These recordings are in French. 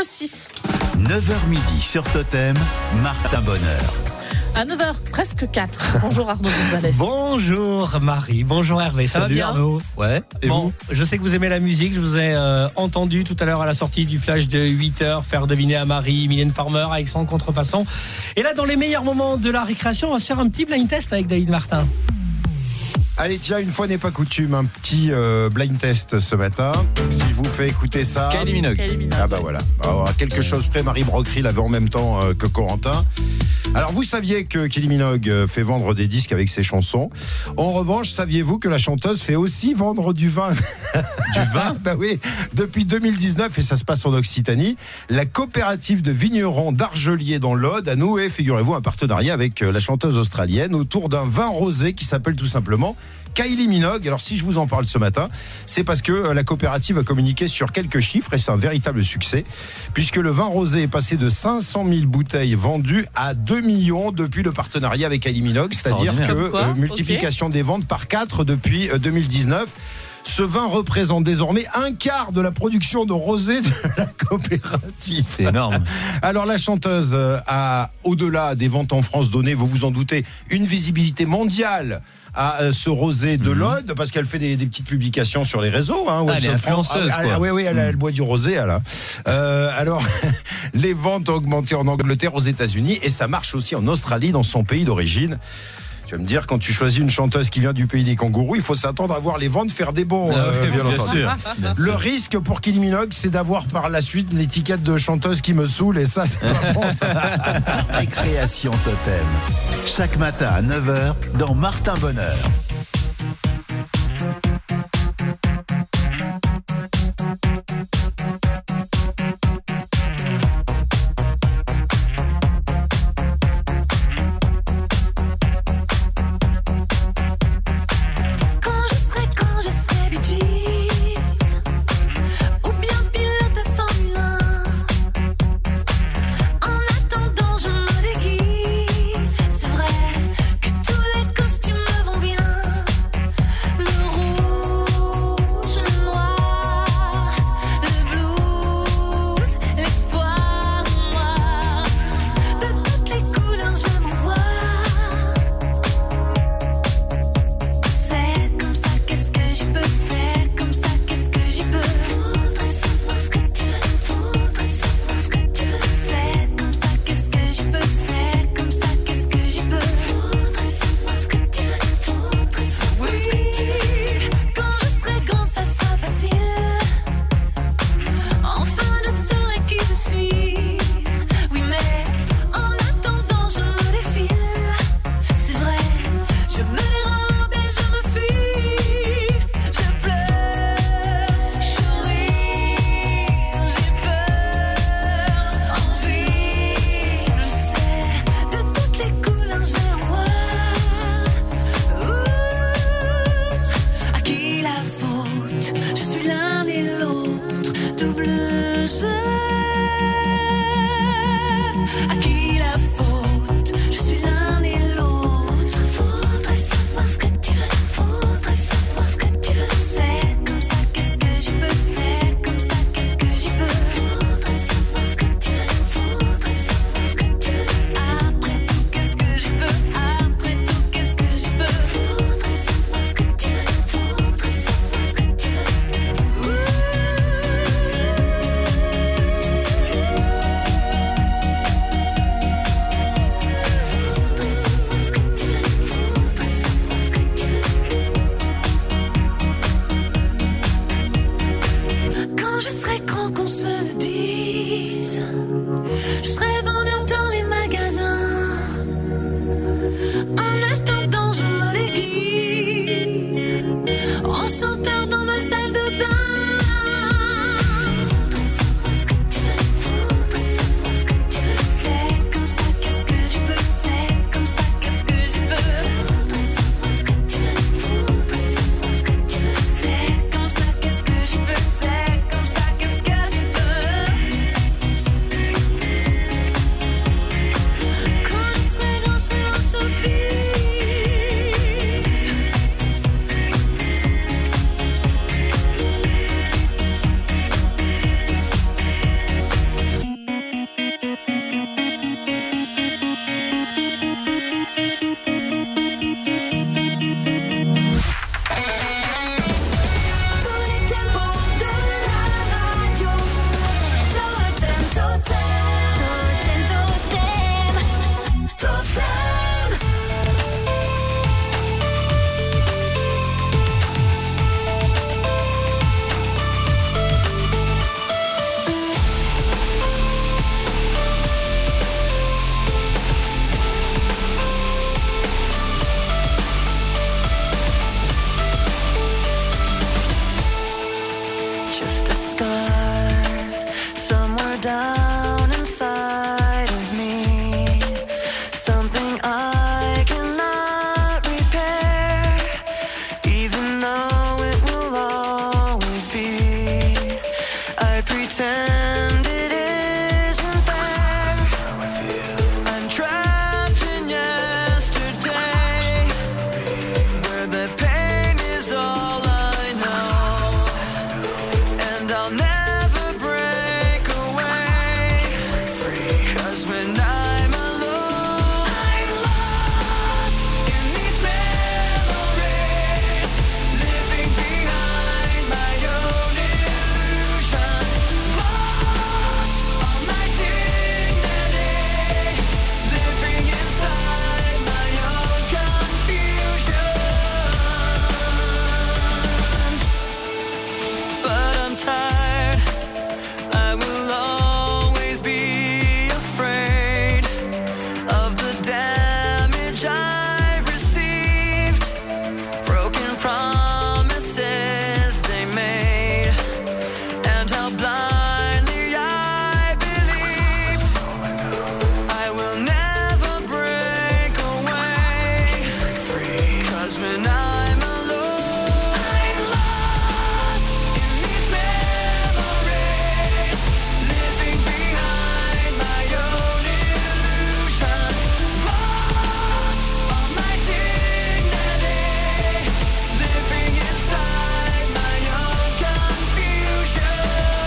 6. 9h midi sur Totem, Martin Bonheur. À 9h, presque 4. Bonjour Arnaud Gonzalez. Bonjour Marie, bonjour Hervé, ça va bien Arnaud. Ouais, et bon, vous? je sais que vous aimez la musique, je vous ai entendu tout à l'heure à la sortie du flash de 8h faire deviner à Marie, Mylène Farmer avec son contrefaçon. Et là, dans les meilleurs moments de la récréation, on va se faire un petit blind test avec David Martin. Allez, tiens, une fois n'est pas coutume, un petit blind test ce matin. Si je vous fais écouter ça... Kylie Minogue. Ah bah voilà. Alors, à quelque chose près, Marie Brocry l'avait en même temps que Corentin. Alors, vous saviez que Kylie Minogue fait vendre des disques avec ses chansons. En revanche, saviez-vous que la chanteuse fait aussi vendre du vin? Du vin? Bah oui. Depuis 2019, et ça se passe en Occitanie, la coopérative de vignerons d'Argelier dans l'Aude a noué, figurez-vous, un partenariat avec la chanteuse australienne autour d'un vin rosé qui s'appelle tout simplement Kylie Minogue. Alors si je vous en parle ce matin, c'est parce que la coopérative a communiqué sur quelques chiffres et c'est un véritable succès, puisque le vin rosé est passé de 500 000 bouteilles vendues à 2 millions depuis le partenariat avec Kylie Minogue, c'est-à-dire que multiplication des ventes par 4 depuis 2019. Ce vin représente désormais un quart de la production de rosé de la coopérative. C'est énorme. Alors la chanteuse a, au-delà des ventes en France données, vous vous en doutez, une visibilité mondiale à ce rosé de l'Aude, parce qu'elle fait des petites publications sur les réseaux. Où elle est influenceuse, quoi. Oui, elle boit du rosé. Alors, les ventes ont augmenté en Angleterre, aux États-Unis, et ça marche aussi en Australie, dans son pays d'origine. Tu vas me dire, quand tu choisis une chanteuse qui vient du pays des kangourous, il faut s'attendre à voir les ventes faire des bons. Bien sûr. Le risque pour Kylie Minogue, c'est d'avoir par la suite l'étiquette de chanteuse qui me saoule, et ça, c'est pas bon, ça. Récréation Totem. Chaque matin à 9h dans Martin Bonheur. down inside of me, something I cannot repair, even though it will always be. I pretend it isn't there. I'm trapped in yesterday, where the pain is all I know, and I'll never break away, 'cause when I'm alone, I'm lost in these memories, living behind my own illusion, lost all my dignity, living inside my own confusion. But I'm tired, I will always be afraid of the damage I've received, broken promises they made, and how blindly I believed. I will never break away, 'cause when I'm alone, I'm lost in these memories, living behind my own illusion, lost all my dignity, living inside my own confusion.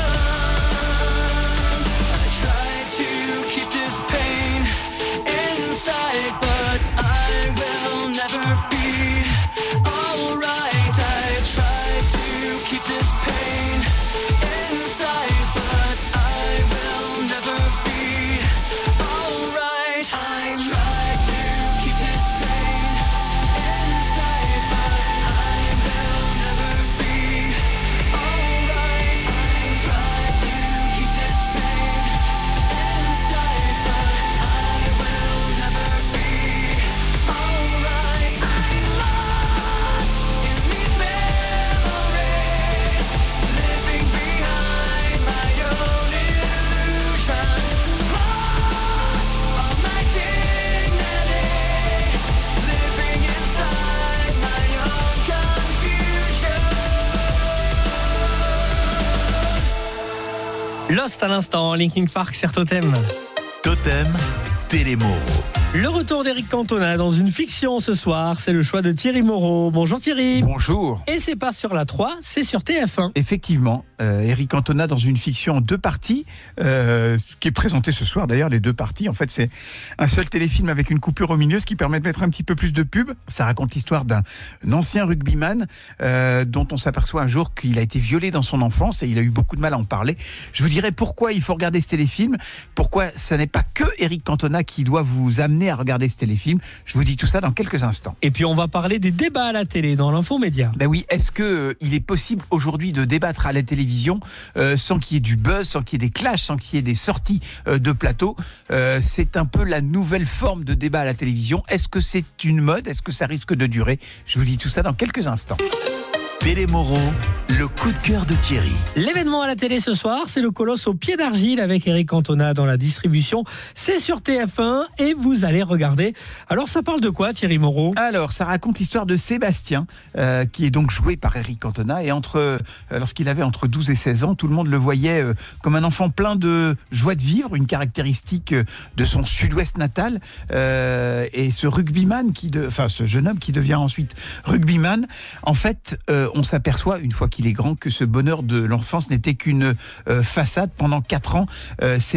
I try to keep this pain inside, but I will never be alright. I try to keep this pain inside, but I will never be alright. I try to keep this pain inside, but I will never be alright. I try to keep this pain inside, but I will never be alright. I'm lost in these memories, living behind my own illusion, lost all my dignity, living inside my own confusion. Lost à l'instant, Linkin Park sur Totem. Totem, Télémoro. Le retour d'Éric Cantona dans une fiction ce soir, c'est le choix de Thierry Moreau. Bonjour Thierry. Bonjour. Et c'est pas sur la 3, c'est sur TF1. Effectivement, Éric Cantona dans une fiction en 2 parties, qui est présentée ce soir d'ailleurs, les 2 parties. En fait, c'est un seul téléfilm avec une coupure au milieu, ce qui permet de mettre un petit peu plus de pub. Ça raconte l'histoire d'un ancien rugbyman dont on s'aperçoit un jour qu'il a été violé dans son enfance et il a eu beaucoup de mal à en parler. Je vous dirai pourquoi il faut regarder ce téléfilm, pourquoi ce n'est pas que Éric Cantona qui doit vous amener à regarder ce téléfilm. Je vous dis tout ça dans quelques instants. Et puis on va parler des débats à la télé dans l'infomédia. Ben oui, est-ce que il est possible aujourd'hui de débattre à la télévision sans qu'il y ait du buzz, sans qu'il y ait des clashs, sans qu'il y ait des sorties de plateau? C'est un peu la nouvelle forme de débat à la télévision. Est-ce que c'est une mode? Est-ce que ça risque de durer? Je vous dis tout ça dans quelques instants. Télémoro, le coup de cœur de Thierry. L'événement à la télé ce soir, c'est le Colosse au pied d'argile avec Éric Cantona dans la distribution. C'est sur TF1 et vous allez regarder. Alors ça parle de quoi Thierry Moreau? Alors ça raconte l'histoire de Sébastien qui est donc joué par Éric Cantona et lorsqu'il avait entre 12 et 16 ans, tout le monde le voyait comme un enfant plein de joie de vivre, une caractéristique de son sud-ouest natal, et ce rugbyman ce jeune homme qui devient ensuite rugbyman, en fait on s'aperçoit une fois qu'il est grand que ce bonheur de l'enfance n'était qu'une façade. Pendant 4 ans,